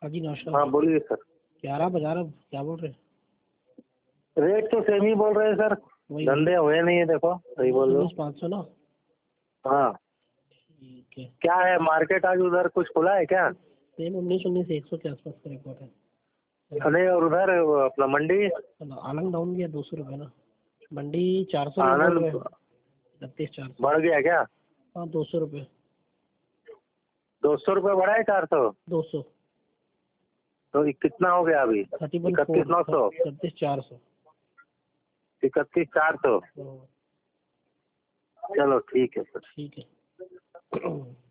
जी नमस्कार। हाँ बोलिए सर। 11 क्या बोल रहे हैं? रेट तो सेम ही बोल रहे हैं सर, वही धंधे हुए नहीं है, देखो सही बोल रहे हो। 500 ना। हाँ ठीक है। क्या है मार्केट आज उधर कुछ खुला है क्या? सेम 19 100 के आसपास का रिपोर्ट है। अरे और उधर अपना मंडी आनंद डाउन गया 200 रुपये ना। मंडी 400 रुपये बोल आनंद रहे हैं। 31,400। बढ़ गया क्या? हाँ 200 रुपये। 200 रुपये बढ़ा है 400? 200। तो कितना हो गया अभी? 31,900। 31,400। 31,400। चलो ठीक है सर। ठीक है।